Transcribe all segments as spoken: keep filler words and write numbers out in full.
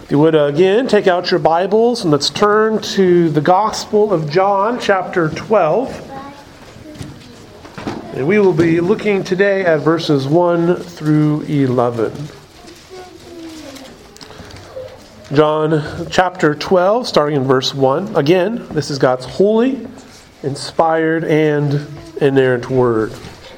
If you would uh, again take out your Bibles and let's turn to the Gospel of John, chapter twelve. And we will be looking today at verses one through eleven. John chapter twelve, starting in verse one. Again, this is God's holy, inspired, and inerrant word.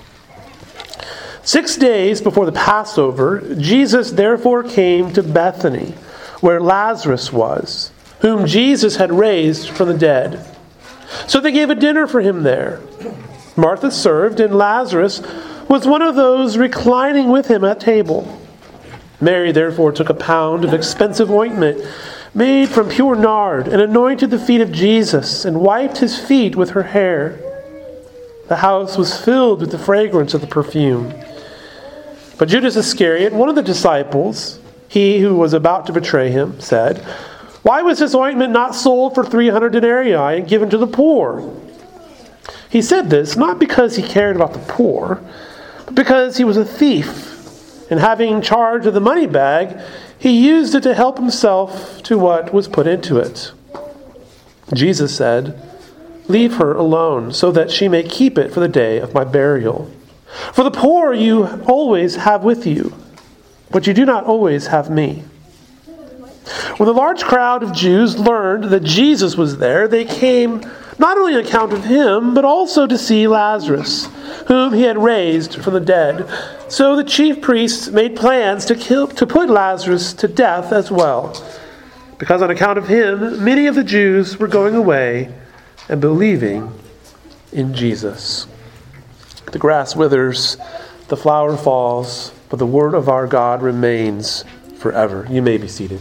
Six days before the Passover, Jesus therefore came to Bethany, where Lazarus was, whom Jesus had raised from the dead. So they gave a dinner for him there. Martha served, and Lazarus was one of those reclining with him at table. Mary therefore took a pound of expensive ointment made from pure nard and anointed the feet of Jesus and wiped his feet with her hair. The house was filled with the fragrance of the perfume. But Judas Iscariot, one of the disciples, he who was about to betray him, said, "Why was this ointment not sold for three hundred denarii and given to the poor?" He said this not because he cared about the poor, but because he was a thief, and having charge of the money bag, he used it to help himself to what was put into it. Jesus said, "Leave her alone, so that she may keep it for the day of my burial. For the poor you always have with you, but you do not always have me." When the large crowd of Jews learned that Jesus was there, they came not only on account of him, but also to see Lazarus, whom he had raised from the dead. So the chief priests made plans to kill, to put Lazarus to death as well, because on account of him, many of the Jews were going away and believing in Jesus. The grass withers, the flower falls, but the word of our God remains forever. You may be seated.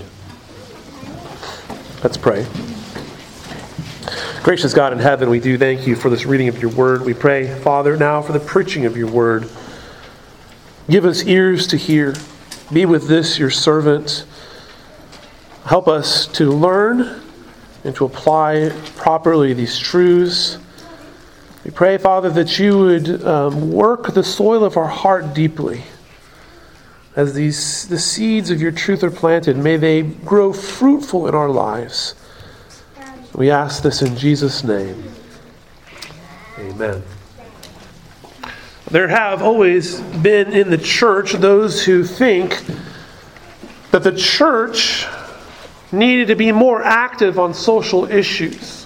Let's pray. Gracious God in heaven, we do thank you for this reading of your word. We pray, Father, now for the preaching of your word. Give us ears to hear. Be with this, your servant. Help us to learn and to apply properly these truths. We pray, Father, that you would um, work the soil of our heart deeply. As these the seeds of your truth are planted, may they grow fruitful in our lives. We ask this in Jesus' name. Amen. There have always been in the church those who think that the church needed to be more active on social issues.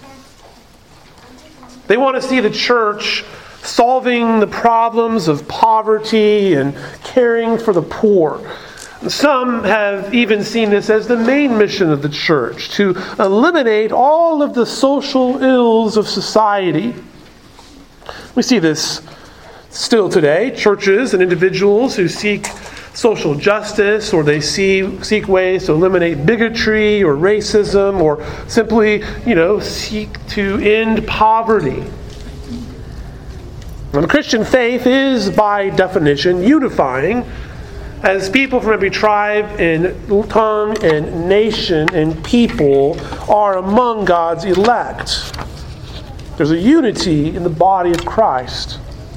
They want to see the church solving the problems of poverty and caring for the poor. Some have even seen this as the main mission of the church, to eliminate all of the social ills of society. We see this still today. Churches and individuals who seek social justice, or they see seek ways to eliminate bigotry or racism, or simply, you know, seek to end poverty. Now, the Christian faith is, by definition, unifying, as people from every tribe and tongue and nation and people are among God's elect. There's a unity in the body of Christ.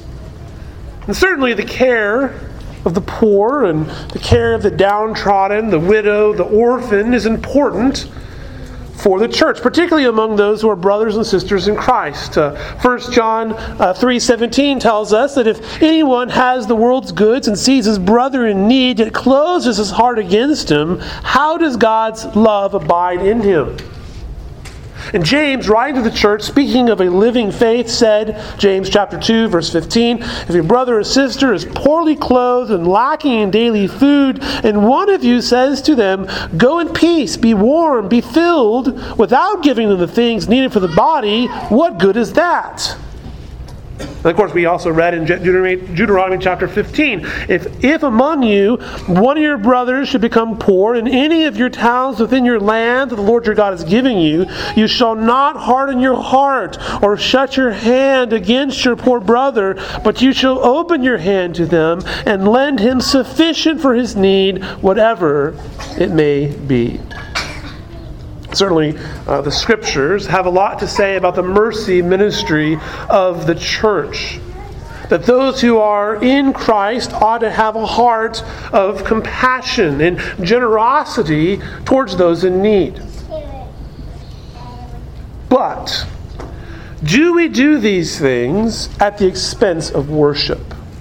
And certainly the care of the poor and the care of the downtrodden, the widow, the orphan is important for the church, particularly among those who are brothers and sisters in Christ. Uh, First John uh, three seventeen tells us that if anyone has the world's goods and sees his brother in need, yet closes his heart against him, how does God's love abide in him? And James, writing to the church, speaking of a living faith, said, James chapter two, verse fifteen, "If your brother or sister is poorly clothed and lacking in daily food, and one of you says to them, 'Go in peace, be warm, be filled,' without giving them the things needed for the body, what good is that?" And of course, we also read in Deuteronomy, Deuteronomy chapter fifteen, if, if among you one of your brothers should become poor in any of your towns within your land that the Lord your God is giving you, you shall not harden your heart or shut your hand against your poor brother, but you shall open your hand to them and lend him sufficient for his need, whatever it may be. Certainly, uh, the Scriptures have a lot to say about the mercy ministry of the church. that those who are in Christ ought to have a heart of compassion and generosity towards those in need. But do we do these things at the expense of worship?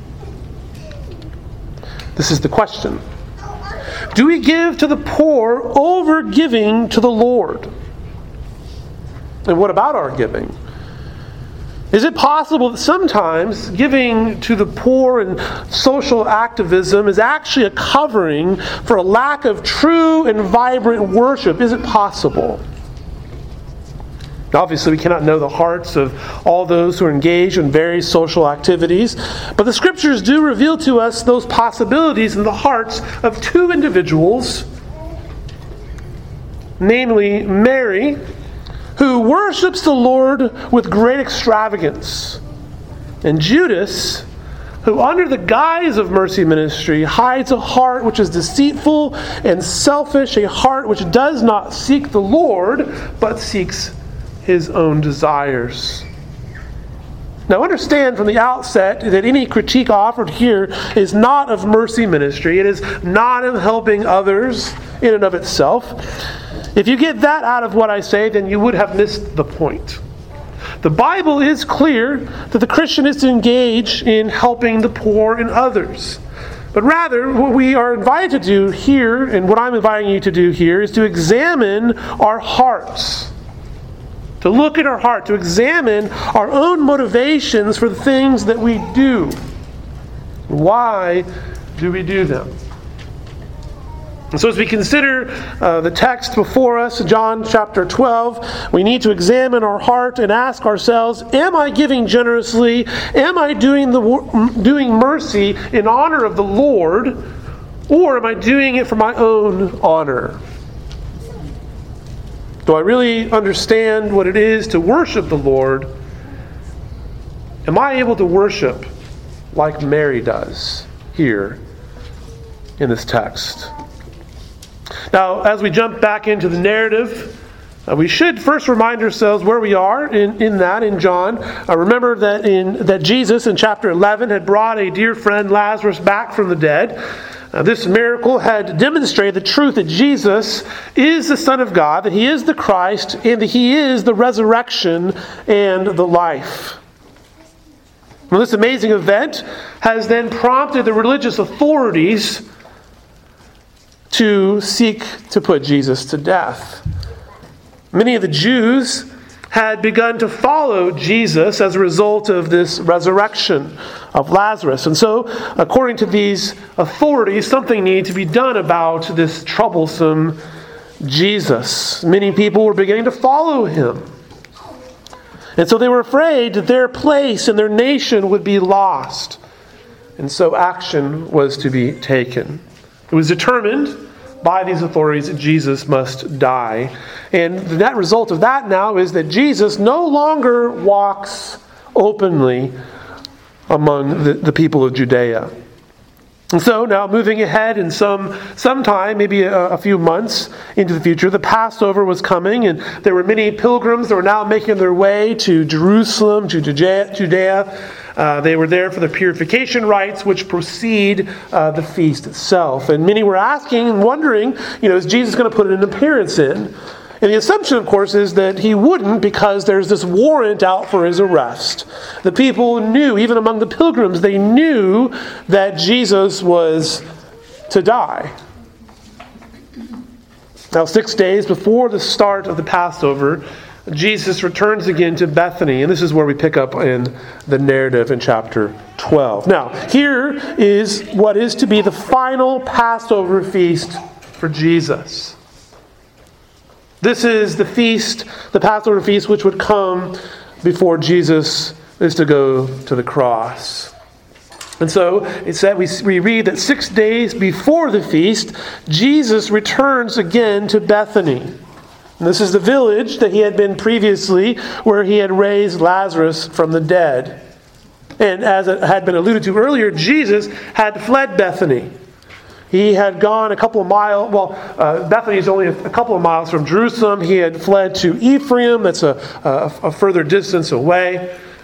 This is the question. Do we give to the poor over giving to the Lord? And what about our giving? Is it possible that sometimes giving to the poor and social activism is actually a covering for a lack of true and vibrant worship? Is it possible? Obviously, we cannot know the hearts of all those who are engaged in various social activities, but the Scriptures do reveal to us those possibilities in the hearts of two individuals, namely Mary, who worships the Lord with great extravagance, and Judas, who under the guise of mercy ministry hides a heart which is deceitful and selfish, a heart which does not seek the Lord, but seeks his own desires. Now understand from the outset that any critique offered here is not of mercy ministry. It is not of helping others in and of itself. If you get that out of what I say, then you would have missed the point. The Bible is clear that the Christian is to engage in helping the poor and others. But rather, what we are invited to do here, and what I'm inviting you to do here, is to examine our hearts. To look at our heart, to examine our own motivations for the things that we do. Why do we do them? And so as we consider uh, the text before us, John chapter twelve, we need to examine our heart and ask ourselves, am I giving generously? Am I doing the doing mercy in honor of the Lord? Or am I doing it for my own honor? Do I really understand what it is to worship the Lord? Am I able to worship like Mary does here in this text? Now, as we jump back into the narrative, uh, we should first remind ourselves where we are in, in that, in John. Uh, remember that in that Jesus in chapter eleven had brought a dear friend Lazarus back from the dead. Uh, this miracle had demonstrated the truth that Jesus is the Son of God, that He is the Christ, and that He is the resurrection and the life. Well, this amazing event has then prompted the religious authorities to seek to put Jesus to death. Many of the Jews had begun to follow Jesus as a result of this resurrection of Lazarus. And so, according to these authorities, something needed to be done about this troublesome Jesus. Many people were beginning to follow Him. And so they were afraid that their place and their nation would be lost. And so action was to be taken. It was determined by these authorities that Jesus must die. And the net result of that now is that Jesus no longer walks openly among the, the people of Judea. And so now moving ahead in some some time, maybe a, a few months into the future, the Passover was coming, and there were many pilgrims that were now making their way to Jerusalem, to Judea. Judea. Uh, they were there for the purification rites which precede uh, the feast itself. And many were asking and wondering, you know, is Jesus going to put an appearance in? And the assumption, of course, is that He wouldn't, because there's this warrant out for His arrest. The people knew, even among the pilgrims, they knew that Jesus was to die. Now, six days before the start of the Passover, Jesus returns again to Bethany, and this is where we pick up in the narrative in chapter twelve. Now, here is what is to be the final Passover feast for Jesus. This is the feast, the Passover feast, which would come before Jesus is to go to the cross. And so it said we, we read that six days before the feast, Jesus returns again to Bethany. And this is the village that He had been previously, where He had raised Lazarus from the dead. And as it had been alluded to earlier, Jesus had fled Bethany. He had gone a couple of miles, well, uh, Bethany is only a, a couple of miles from Jerusalem. He had fled to Ephraim, that's a, a, a further distance away.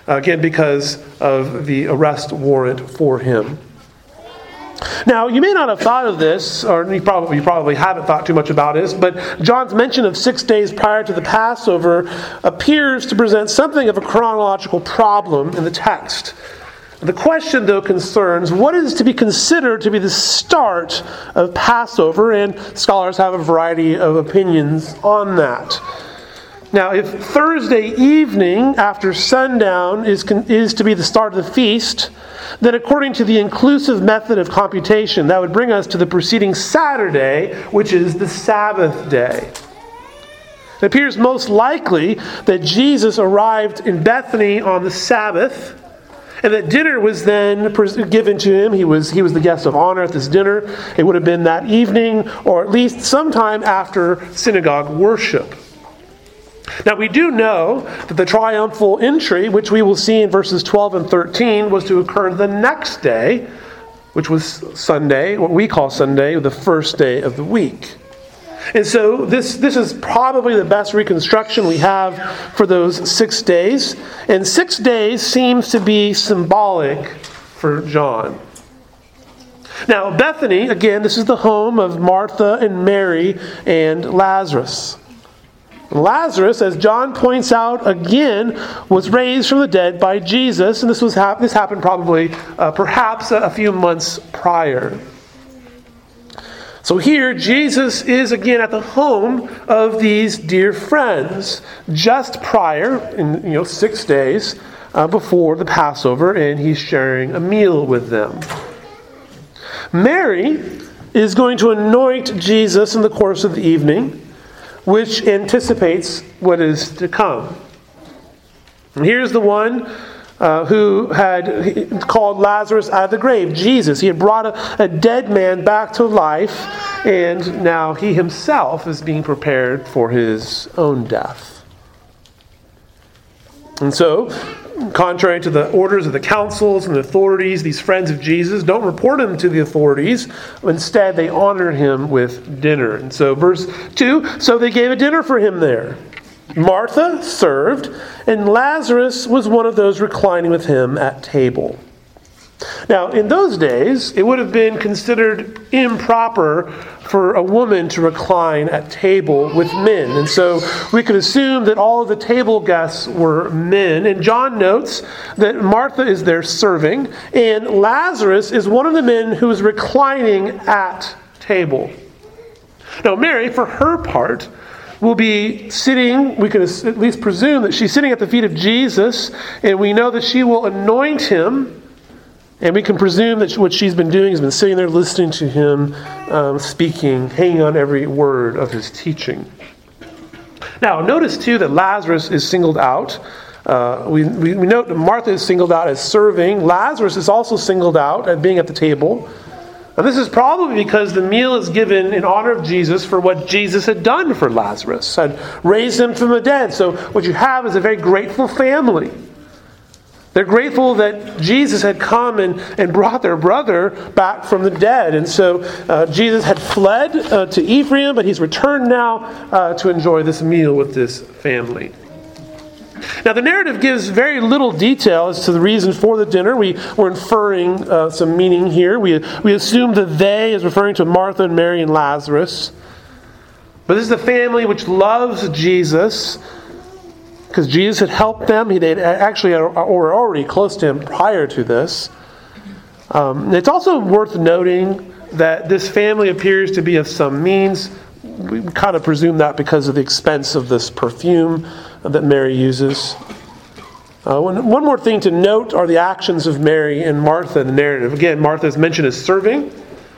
again, because of the arrest warrant for him. Now, you may not have thought of this, or you probably, you probably haven't thought too much about this, but John's mention of six days prior to the Passover appears to present something of a chronological problem in the text. The question, though, concerns what is to be considered to be the start of Passover, and scholars have a variety of opinions on that. Now, if Thursday evening after sundown is, is to be the start of the feast, then according to the inclusive method of computation, that would bring us to the preceding Saturday, which is the Sabbath day. It appears most likely that Jesus arrived in Bethany on the Sabbath, and that dinner was then given to him. He was, he was the guest of honor at this dinner. It would have been that evening, or at least sometime after synagogue worship. Now, we do know that the triumphal entry, which we will see in verses twelve and thirteen, was to occur the next day, which was Sunday, what we call Sunday, the first day of the week. And so this, this is probably the best reconstruction we have for those six days. And six days seems to be symbolic for John. Now, Bethany, again, this is the home of Martha and Mary and Lazarus. Lazarus, as John points out again, was raised from the dead by Jesus, and this was hap- this happened probably, uh, perhaps, a, a few months prior. So here, Jesus is again at the home of these dear friends, just prior, in you know six days uh, before the Passover, and he's sharing a meal with them. Mary is going to anoint Jesus in the course of the evening, which anticipates what is to come. And here's the one uh, who had called Lazarus out of the grave, Jesus. He had brought a, a dead man back to life, and now he himself is being prepared for his own death. And so, contrary to the orders of the councils and the authorities, these friends of Jesus don't report him to the authorities. Instead, they honored him with dinner. And so, verse two, so they gave a dinner for him there. Martha served, and Lazarus was one of those reclining with him at table. Now, in those days, it would have been considered improper for a woman to recline at table with men. And so we could assume that all of the table guests were men. And John notes that Martha is there serving, and Lazarus is one of the men who is reclining at table. Now, Mary, for her part, will be sitting, we can at least presume that she's sitting at the feet of Jesus, and we know that she will anoint him. And we can presume that what she's been doing has been sitting there listening to him um, speaking, hanging on every word of his teaching. Now, notice too that Lazarus is singled out. Uh, we, we, we note that Martha is singled out as serving. Lazarus is also singled out as being at the table. And this is probably because the meal is given in honor of Jesus for what Jesus had done for Lazarus, had raised him from the dead. So what you have is a very grateful family. They're grateful that Jesus had come and, and brought their brother back from the dead. And so uh, Jesus had fled uh, to Ephraim, but he's returned now uh, to enjoy this meal with this family. Now, the narrative gives very little detail as to the reason for the dinner. We, we're inferring uh, some meaning here. We, we assume that they is referring to Martha and Mary and Lazarus. But this is a family which loves Jesus, because Jesus had helped them. They actually were already close to him prior to this. Um, it's also worth noting that this family appears to be of some means. We kind of presume that because of the expense of this perfume that Mary uses. Uh, one, one more thing to note are the actions of Mary and Martha in the narrative. Again, Martha is mentioned as serving.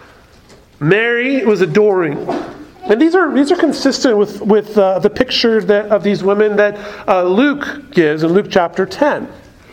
Mary was adoring. And these are these are consistent with, with uh, the picture that of these women that uh, Luke gives in Luke chapter ten.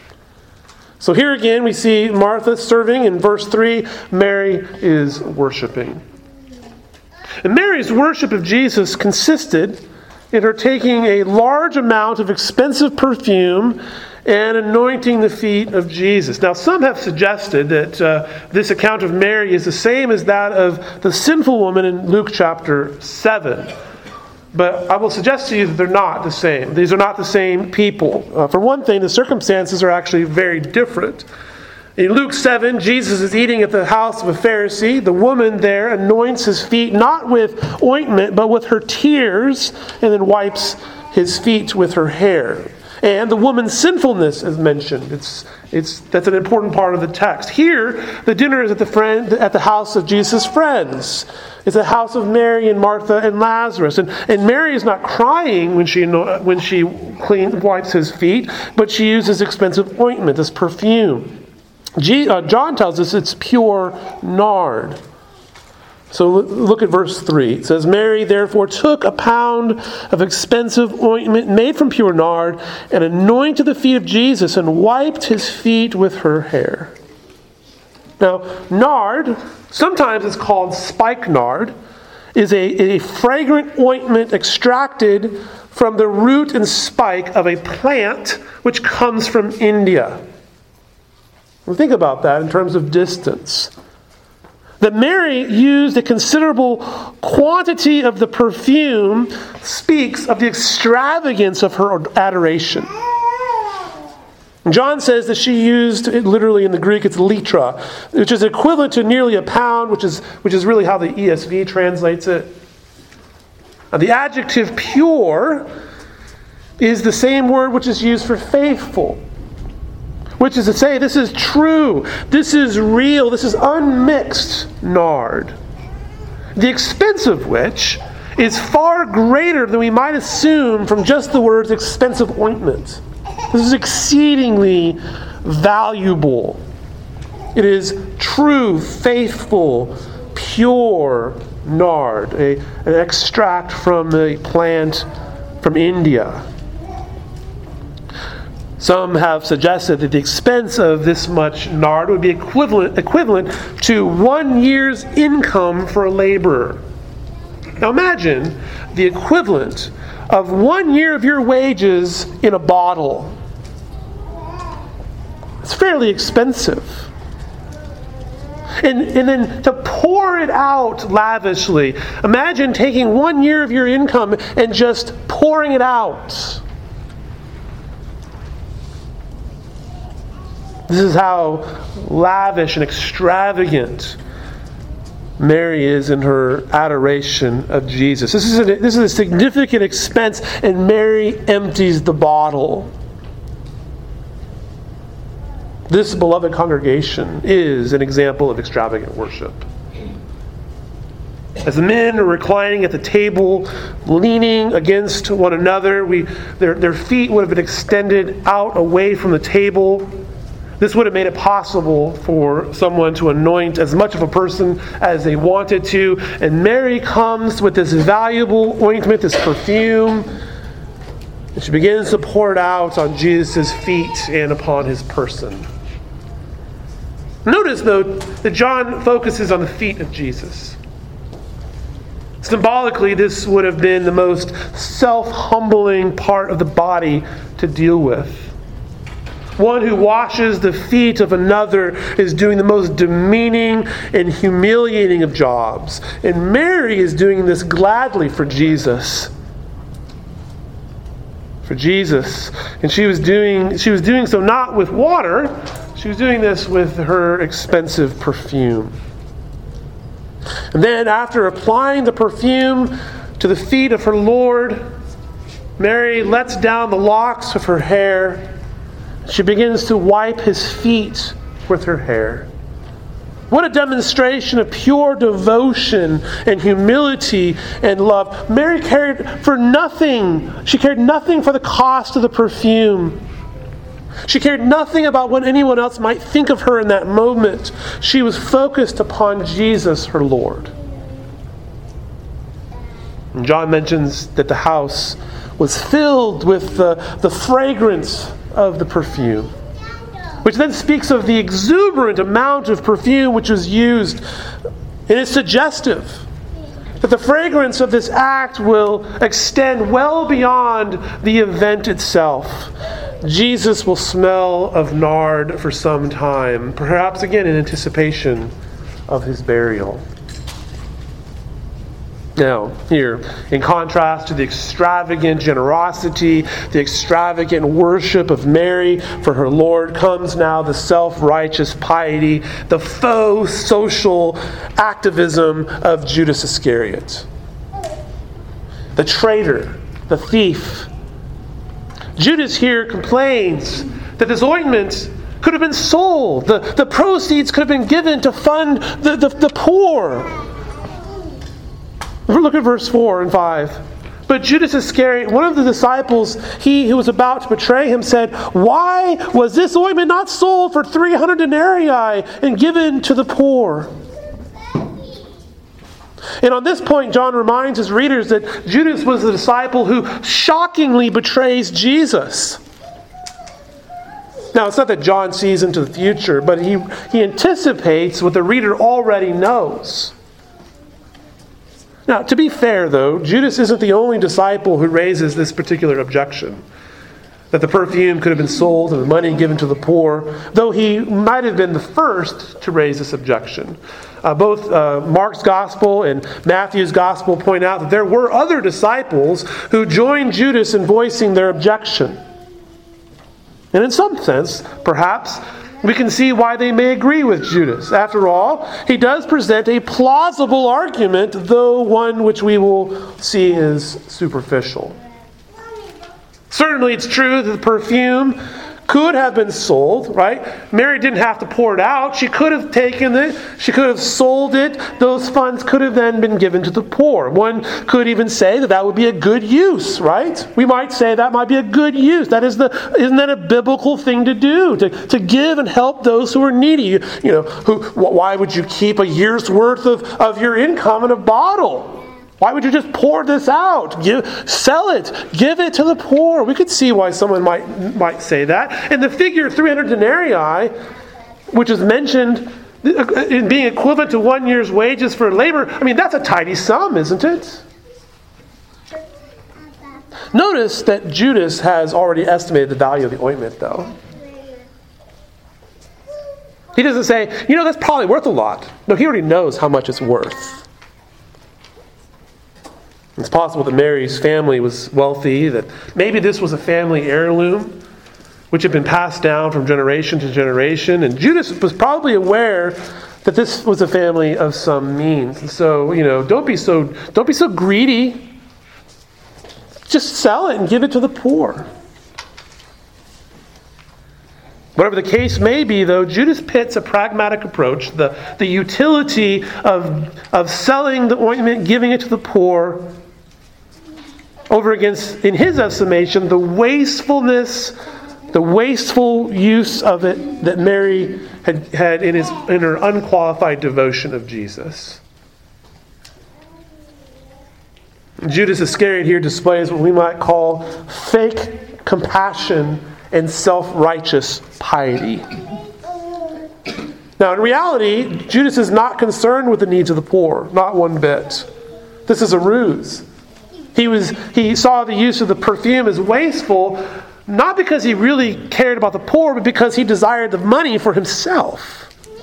So here again we see Martha serving. In verse three, Mary is worshiping. And Mary's worship of Jesus consisted in her taking a large amount of expensive perfume and anointing the feet of Jesus. Now, some have suggested that uh, this account of Mary is the same as that of the sinful woman in Luke chapter seven. But I will suggest to you that they're not the same. These are not the same people. Uh, for one thing, the circumstances are actually very different. In Luke seven, Jesus is eating at the house of a Pharisee. The woman there anoints his feet not with ointment, but with her tears, and then wipes his feet with her hair. And the woman's sinfulness is mentioned. It's it's that's an important part of the text. Here, the dinner is at the friend at the house of Jesus' friends. It's the house of Mary and Martha and Lazarus. And, and Mary is not crying when she when she clean, wipes his feet, but she uses expensive ointment, this perfume. G, uh, John tells us it's pure nard. So look at verse three. It says, Mary therefore took a pound of expensive ointment made from pure nard and anointed the feet of Jesus and wiped his feet with her hair. Now, nard, sometimes it's called spikenard, is a, a fragrant ointment extracted from the root and spike of a plant which comes from India. Well, think about that in terms of distance. That Mary used a considerable quantity of the perfume speaks of the extravagance of her adoration. John says that she used, literally in the Greek, it's litra, which is equivalent to nearly a pound, which is which is really how the E S V translates it. Now, the adjective pure is the same word which is used for faithful, which is to say, this is true, this is real, this is unmixed nard, the expense of which is far greater than we might assume from just the words expensive ointment. This is exceedingly valuable. It is true, faithful, pure nard, a, an extract from a plant from India. Some have suggested that the expense of this much nard would be equivalent, equivalent to one year's income for a laborer. Now imagine the equivalent of one year of your wages in a bottle. It's fairly expensive. And, and then to pour it out lavishly. Imagine taking one year of your income and just pouring it out. This is how lavish and extravagant Mary is in her adoration of Jesus. This is a, this is a significant expense, and Mary empties the bottle. This beloved congregation is an example of extravagant worship. As the men are reclining at the table, leaning against one another, we, their, their feet would have been extended out away from the table. This would have made it possible for someone to anoint as much of a person as they wanted to. And Mary comes with this valuable ointment, this perfume, and she begins to pour it out on Jesus' feet and upon his person. Notice, though, that John focuses on the feet of Jesus. Symbolically, this would have been the most self-humbling part of the body to deal with. One who washes the feet of another is doing the most demeaning and humiliating of jobs. And Mary is doing this gladly for Jesus. For Jesus. And she was doing she was doing so not with water, she was doing this with her expensive perfume. And then after applying the perfume to the feet of her Lord, Mary lets down the locks of her hair. She begins to wipe his feet with her hair. What a demonstration of pure devotion and humility and love. Mary cared for nothing. She cared nothing for the cost of the perfume. She cared nothing about what anyone else might think of her in that moment. She was focused upon Jesus, her Lord. And John mentions that the house was filled with the, the fragrance of the perfume, which then speaks of the exuberant amount of perfume which was used. And it's suggestive that the fragrance of this act will extend well beyond the event itself. Jesus will smell of nard for some time, perhaps again in anticipation of his burial. Now, here, in contrast to the extravagant generosity, the extravagant worship of Mary for her Lord, comes now the self-righteous piety, the faux social activism of Judas Iscariot. The traitor, the thief. Judas here complains that this ointment could have been sold. The, the proceeds could have been given to fund the, the, the poor. Look at verse four and five. But Judas Iscariot, one of the disciples, he who was about to betray him, said, "Why was this ointment not sold for three hundred denarii and given to the poor?" And on this point, John reminds his readers that Judas was the disciple who shockingly betrays Jesus. Now, it's not that John sees into the future, but he, he anticipates what the reader already knows. Now, to be fair, though, Judas isn't the only disciple who raises this particular objection, that the perfume could have been sold and the money given to the poor, though he might have been the first to raise this objection. Uh, both uh, Mark's Gospel and Matthew's Gospel point out that there were other disciples who joined Judas in voicing their objection. And in some sense, perhaps, we can see why they may agree with Judas. After all, he does present a plausible argument, though one which we will see is superficial. Certainly it's true that the perfume could have been sold, right? Mary didn't have to pour it out. She could have taken it. She could have sold it. Those funds could have then been given to the poor. One could even say that that would be a good use, right? We might say that might be a good use. That is the, isn't that a biblical thing to do? To, to give and help those who are needy. You, you know, who, why would you keep a year's worth of, of your income in a bottle? Why would you just pour this out? Give, sell it. Give it to the poor. We could see why someone might might say that. And the figure three hundred denarii, which is mentioned in being equivalent to one year's wages for labor, I mean, that's a tidy sum, isn't it? Notice that Judas has already estimated the value of the ointment, though. He doesn't say, you know, that's probably worth a lot. No, he already knows how much it's worth. It's possible that Mary's family was wealthy, that maybe this was a family heirloom which had been passed down from generation to generation. And Judas was probably aware that this was a family of some means. And so, you know, don't be so don't be so greedy. Just sell it and give it to the poor. Whatever the case may be, though, Judas pits a pragmatic approach, the, the utility of, of selling the ointment, giving it to the poor, over against, in his estimation, the wastefulness, the wasteful use of it that Mary had had in his in her unqualified devotion of Jesus. Judas Iscariot here displays what we might call fake compassion and self-righteous piety. Now, in reality, Judas is not concerned with the needs of the poor, not one bit. This is a ruse. He was he saw the use of the perfume as wasteful, not because he really cared about the poor, but because he desired the money for himself.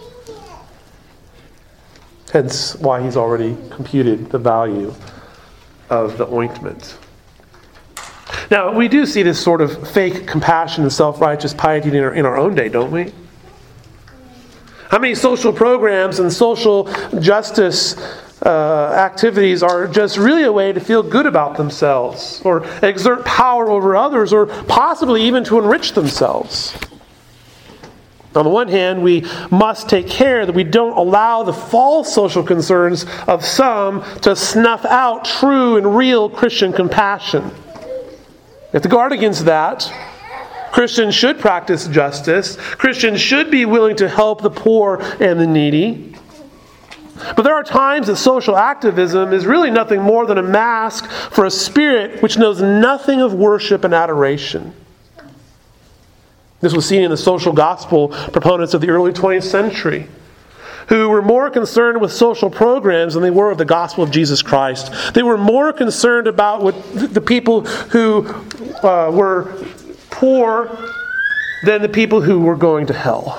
Hence why he's already computed the value of the ointment. Now, we do see this sort of fake compassion and self-righteous piety in our, in our own day, don't we? How many social programs and social justice uh, activities are just really a way to feel good about themselves or exert power over others or possibly even to enrich themselves? On the one hand, we must take care that we don't allow the false social concerns of some to snuff out true and real Christian compassion. We have to guard against that. Christians should practice justice. Christians should be willing to help the poor and the needy. But there are times that social activism is really nothing more than a mask for a spirit which knows nothing of worship and adoration. This was seen in the social gospel proponents of the early twentieth century, who were more concerned with social programs than they were with the gospel of Jesus Christ. They were more concerned about what the people who uh, were poor than the people who were going to hell.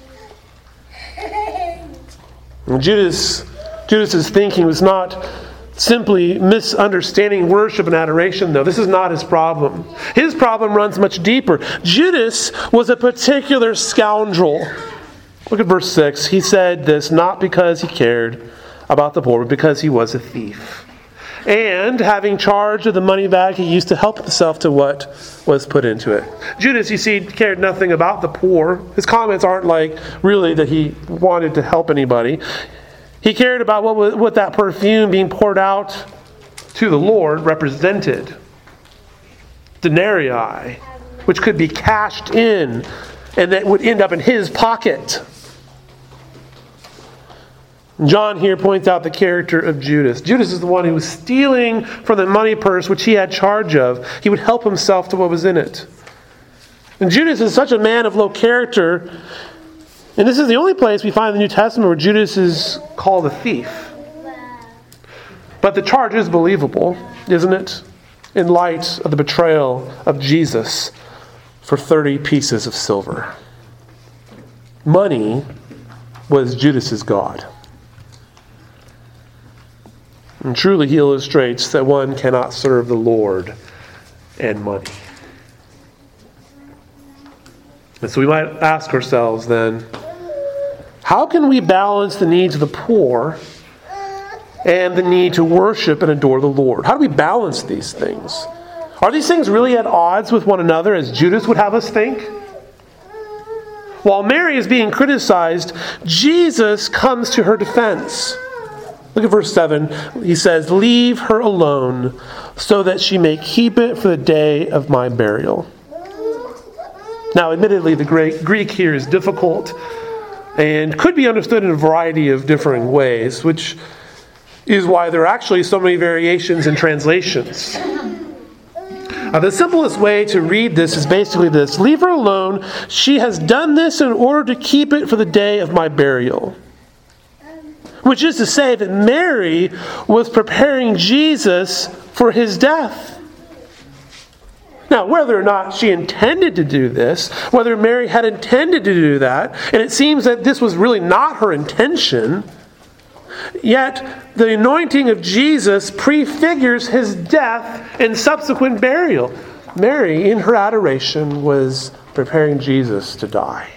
And Judas, Judas's thinking was not simply misunderstanding worship and adoration, though. This is not his problem. His problem runs much deeper. Judas was a particular scoundrel. Look at verse six. He said this not because he cared about the poor, but because he was a thief. And having charge of the money bag, he used to help himself to what was put into it. Judas, you see, cared nothing about the poor. His comments aren't like really that he wanted to help anybody. He cared about what was, what that perfume being poured out to the Lord represented. Denarii, which could be cashed in and that would end up in his pocket. John here points out the character of Judas. Judas is the one who was stealing from the money purse which he had charge of. He would help himself to what was in it. And Judas is such a man of low character. And this is the only place we find in the New Testament where Judas is called a thief. But the charge is believable, isn't it? In light of the betrayal of Jesus for thirty pieces of silver. Money was Judas's god. And truly he illustrates that one cannot serve the Lord and money. And so we might ask ourselves then, how can we balance the needs of the poor and the need to worship and adore the Lord? How do we balance these things? Are these things really at odds with one another, as Judas would have us think? While Mary is being criticized, Jesus comes to her defense. Look at verse seven. He says, "Leave her alone, so that she may keep it for the day of my burial." Now, admittedly, the Greek here is difficult and could be understood in a variety of differing ways, which is why there are actually so many variations in translations. Uh, the simplest way to read this is basically this: "Leave her alone. She has done this in order to keep it for the day of my burial." Which is to say that Mary was preparing Jesus for his death. Now, whether or not she intended to do this, whether Mary had intended to do that, and it seems that this was really not her intention, yet the anointing of Jesus prefigures his death and subsequent burial. Mary, in her adoration, was preparing Jesus to die.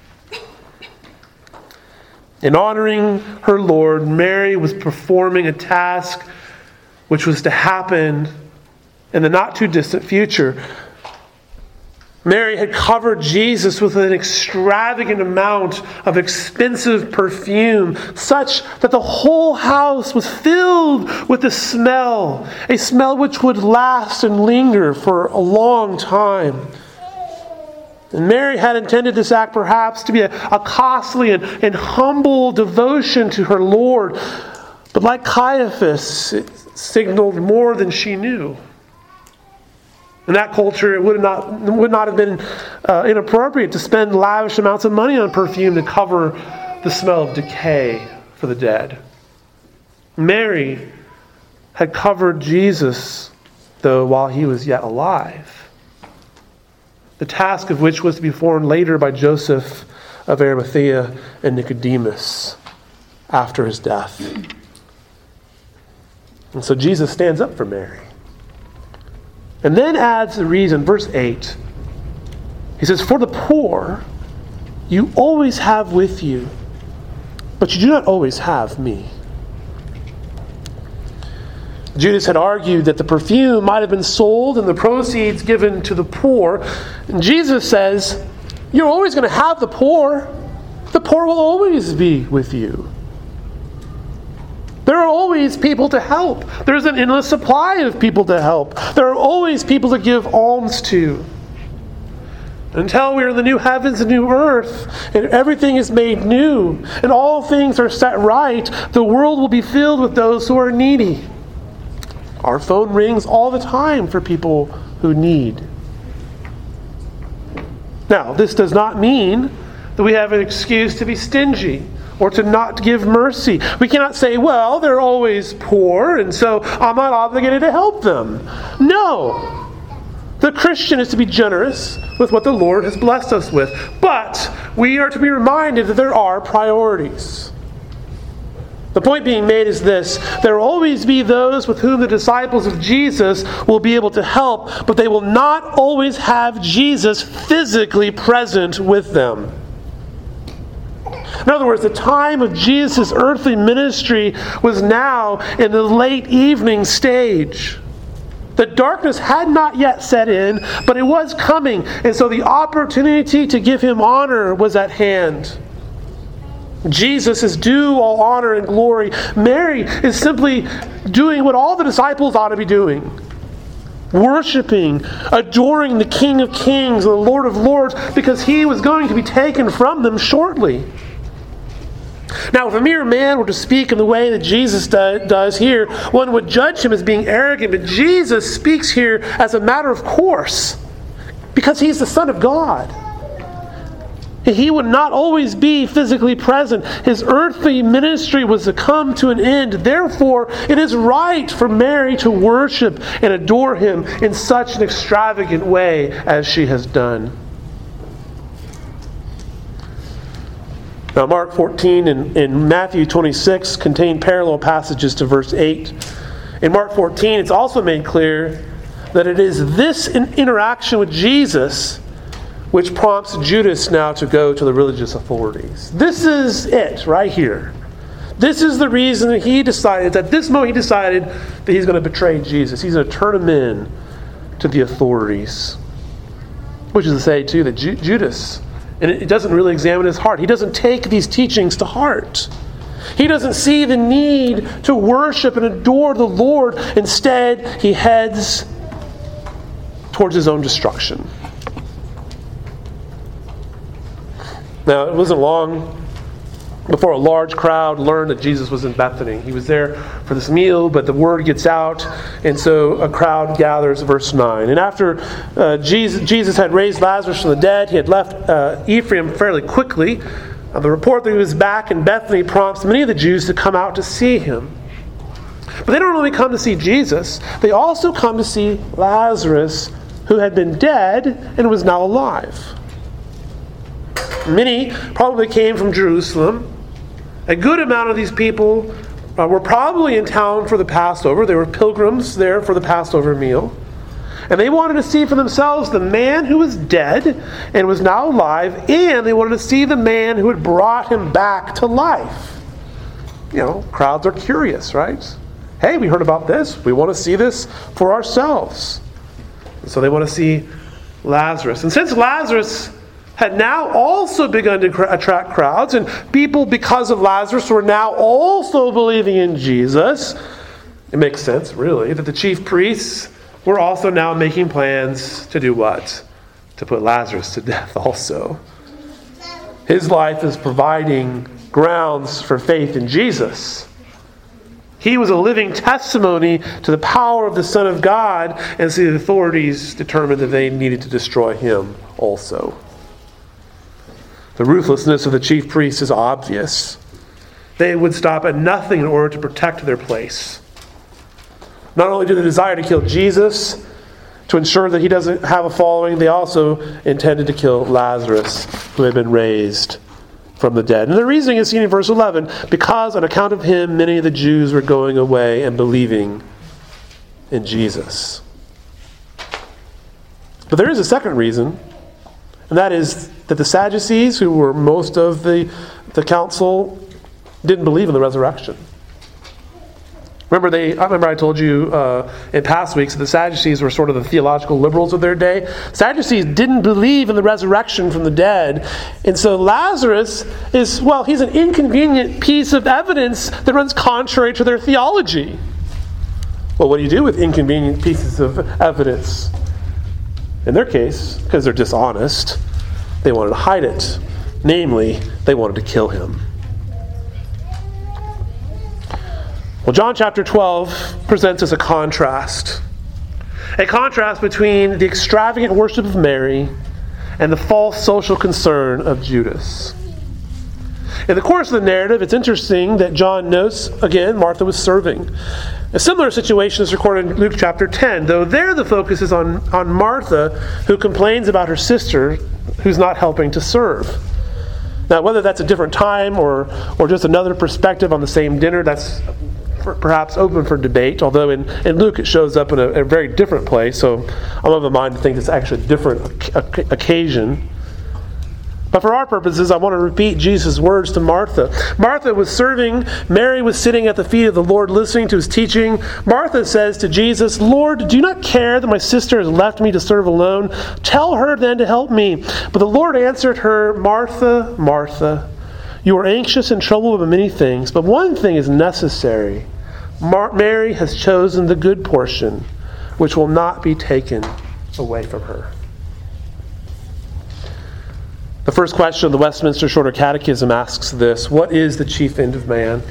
In honoring her Lord, Mary was performing a task which was to happen in the not too distant future. Mary had covered Jesus with an extravagant amount of expensive perfume, such that the whole house was filled with the smell, a smell which would last and linger for a long time. And Mary had intended this act perhaps to be a, a costly and, and humble devotion to her Lord. But like Caiaphas, it signaled more than she knew. In that culture, it would not, would not have been uh, inappropriate to spend lavish amounts of money on perfume to cover the smell of decay for the dead. Mary had covered Jesus, though, while he was yet alive. The task of which was to be performed later by Joseph of Arimathea and Nicodemus after his death. And so Jesus stands up for Mary. And then adds the reason, verse eight. He says, "For the poor you always have with you, but you do not always have me." Judas had argued that the perfume might have been sold and the proceeds given to the poor. And Jesus says, you're always going to have the poor. The poor will always be with you. There are always people to help. There's an endless supply of people to help. There are always people to give alms to. Until we are in the new heavens and new earth, and everything is made new, and all things are set right, the world will be filled with those who are needy. Our phone rings all the time for people who need. Now, this does not mean that we have an excuse to be stingy or to not give mercy. We cannot say, well, they're always poor, and so I'm not obligated to help them. No. The Christian is to be generous with what the Lord has blessed us with. But we are to be reminded that there are priorities. The point being made is this: there will always be those with whom the disciples of Jesus will be able to help, but they will not always have Jesus physically present with them. In other words, the time of Jesus' earthly ministry was now in the late evening stage. The darkness had not yet set in, but it was coming, and so the opportunity to give him honor was at hand. Jesus is due all honor and glory. Mary is simply doing what all the disciples ought to be doing: worshiping, adoring the King of Kings and the Lord of Lords, because he was going to be taken from them shortly. Now, if a mere man were to speak in the way that Jesus do, does here, one would judge him as being arrogant, but Jesus speaks here as a matter of course, because he's the Son of God. He would not always be physically present. His earthly ministry was to come to an end. Therefore, it is right for Mary to worship and adore him in such an extravagant way as she has done. Now, Mark fourteen and, and Matthew twenty-six contain parallel passages to verse eight. In Mark fourteen, it's also made clear that it is this interaction with Jesus which prompts Judas now to go to the religious authorities. This is it right here. This is the reason that he decided, at this moment he decided that he's going to betray Jesus. He's going to turn him in to the authorities. Which is to say, too, that Ju- Judas, and it doesn't really examine his heart. He doesn't take these teachings to heart. He doesn't see the need to worship and adore the Lord. Instead, he heads towards his own destruction. Now, it wasn't long before a large crowd learned that Jesus was in Bethany. He was there for this meal, but the word gets out, and so a crowd gathers, verse nine. And after uh, Jesus, Jesus had raised Lazarus from the dead, he had left uh, Ephraim fairly quickly. Uh, the report that he was back in Bethany prompts many of the Jews to come out to see him. But they don't only come to see Jesus, they also come to see Lazarus, who had been dead and was now alive. Many probably came from Jerusalem. A good amount of these people uh, were probably in town for the Passover. They were pilgrims there for the Passover meal. And they wanted to see for themselves the man who was dead and was now alive, and they wanted to see the man who had brought him back to life. You know, crowds are curious, right? Hey, we heard about this. We want to see this for ourselves. And so they want to see Lazarus. And since Lazarus had now also begun to attract crowds, and people, because of Lazarus, were now also believing in Jesus, it makes sense, really, that the chief priests were also now making plans to do what? To put Lazarus to death also. His life is providing grounds for faith in Jesus. He was a living testimony to the power of the Son of God, and so the authorities determined that they needed to destroy him also. The ruthlessness of the chief priests is obvious. They would stop at nothing in order to protect their place. Not only do they desire to kill Jesus, to ensure that he doesn't have a following, they also intended to kill Lazarus, who had been raised from the dead. And the reasoning is seen in verse eleven, because on account of him, many of the Jews were going away and believing in Jesus. But there is a second reason, and that is that the Sadducees, who were most of the, the council, didn't believe in the resurrection. Remember, they. I remember I told you uh, in past weeks that the Sadducees were sort of the theological liberals of their day. Sadducees didn't believe in the resurrection from the dead. And so Lazarus is, well, he's an inconvenient piece of evidence that runs contrary to their theology. Well, what do you do with inconvenient pieces of evidence? In their case, because they're dishonest, they wanted to hide it. Namely, they wanted to kill him. Well, John chapter twelve presents us a contrast. A contrast between the extravagant worship of Mary and the false social concern of Judas. In the course of the narrative, it's interesting that John notes, again, Martha was serving. A similar situation is recorded in Luke chapter ten, though there the focus is on, on Martha, who complains about her sister who's not helping to serve. Now, whether that's a different time or, or just another perspective on the same dinner, that's perhaps open for debate, although in, in Luke it shows up in a, a very different place, so I'm of a mind to think it's actually a different occasion. But for our purposes, I want to repeat Jesus' words to Martha. Martha was serving. Mary was sitting at the feet of the Lord listening to his teaching. Martha says to Jesus, "Lord, do you not care that my sister has left me to serve alone? Tell her then to help me." But the Lord answered her, "Martha, Martha, you are anxious and troubled about many things, but one thing is necessary. Mar- Mary has chosen the good portion, which will not be taken away from her." The first question of the Westminster Shorter Catechism asks this: what is the chief end of man?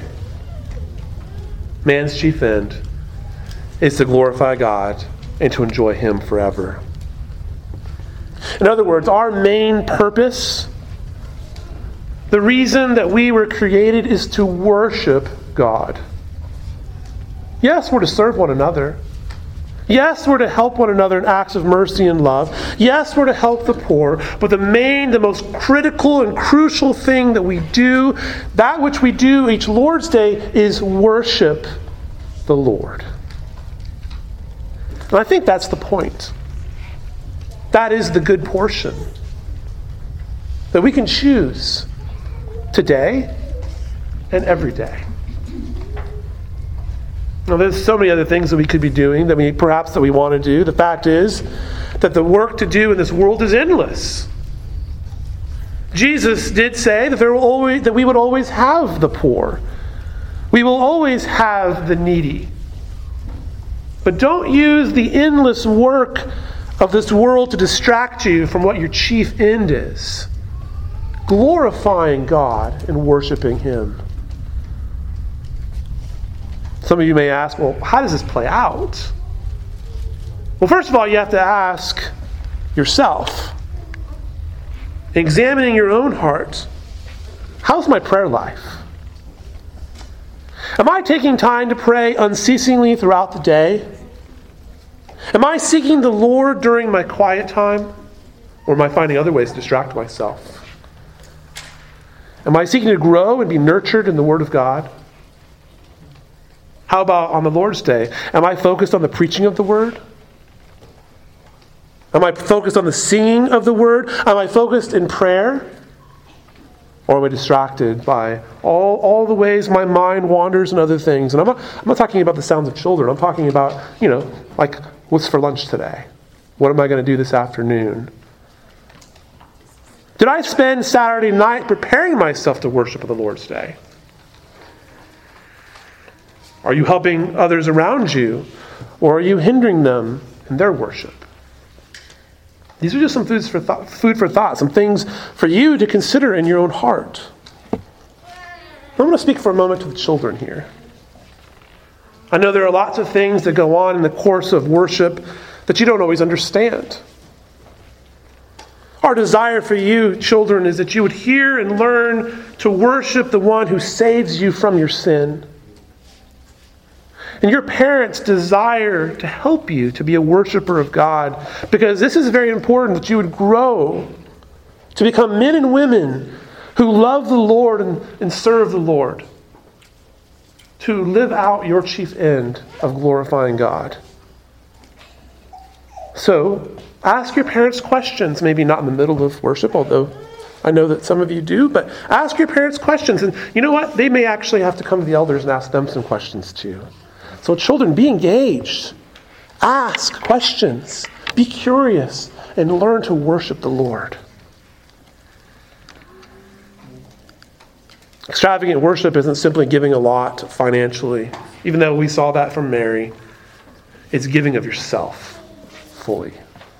Man's chief end is to glorify God and to enjoy Him forever. In other words, our main purpose, the reason that we were created, is to worship God. Yes, we're to serve one another. Yes, we're to help one another in acts of mercy and love. Yes, we're to help the poor. But the main, the most critical and crucial thing that we do, that which we do each Lord's Day, is worship the Lord. And I think that's the point. That is the good portion. That we can choose today and every day. Now, there's so many other things that we could be doing that we perhaps that we want to do. The fact is that the work to do in this world is endless. Jesus did say that there will always that we would always have the poor. We will always have the needy. But don't use the endless work of this world to distract you from what your chief end is: glorifying God and worshiping Him. Some of you may ask, well, how does this play out? Well, first of all, you have to ask yourself, examining your own heart, how's my prayer life? Am I taking time to pray unceasingly throughout the day? Am I seeking the Lord during my quiet time? Or am I finding other ways to distract myself? Am I seeking to grow and be nurtured in the Word of God? How about on the Lord's Day? Am I focused on the preaching of the Word? Am I focused on the singing of the Word? Am I focused in prayer? Or am I distracted by all, all the ways my mind wanders and other things? And I'm not, I'm not talking about the sounds of children. I'm talking about, you know, like, what's for lunch today? What am I going to do this afternoon? Did I spend Saturday night preparing myself to worship on the Lord's Day? Are you helping others around you? Or are you hindering them in their worship? These are just some foods for thought, food for thought, some things for you to consider in your own heart. I'm going to speak for a moment to the children here. I know there are lots of things that go on in the course of worship that you don't always understand. Our desire for you, children, is that you would hear and learn to worship the one who saves you from your sin. And your parents desire to help you to be a worshiper of God, because this is very important that you would grow to become men and women who love the Lord and, and serve the Lord, to live out your chief end of glorifying God. So, ask your parents questions, maybe not in the middle of worship, although I know that some of you do, but ask your parents questions. And you know what? They may actually have to come to the elders and ask them some questions too. So children, be engaged. Ask questions. Be curious and learn to worship the Lord. Extravagant worship isn't simply giving a lot financially, even though we saw that from Mary. It's giving of yourself fully,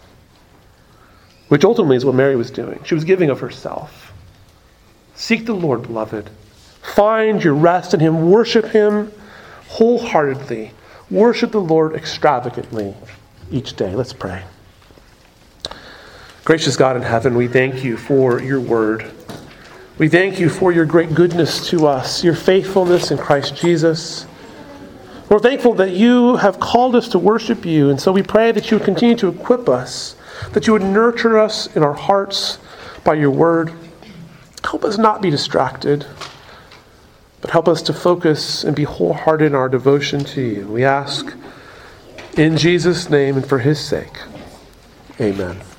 which ultimately is what Mary was doing. She was giving of herself. Seek the Lord, beloved. Find your rest in Him. Worship Him wholeheartedly. Worship the Lord extravagantly each day. Let's pray. Gracious God in heaven, we thank you for your word. We thank you for your great goodness to us, your faithfulness in Christ Jesus. We're thankful that you have called us to worship you, and so we pray that you would continue to equip us, that you would nurture us in our hearts by your word. help us not be distracted, but help us to focus and be wholehearted in our devotion to you. We ask in Jesus' name and for his sake. Amen.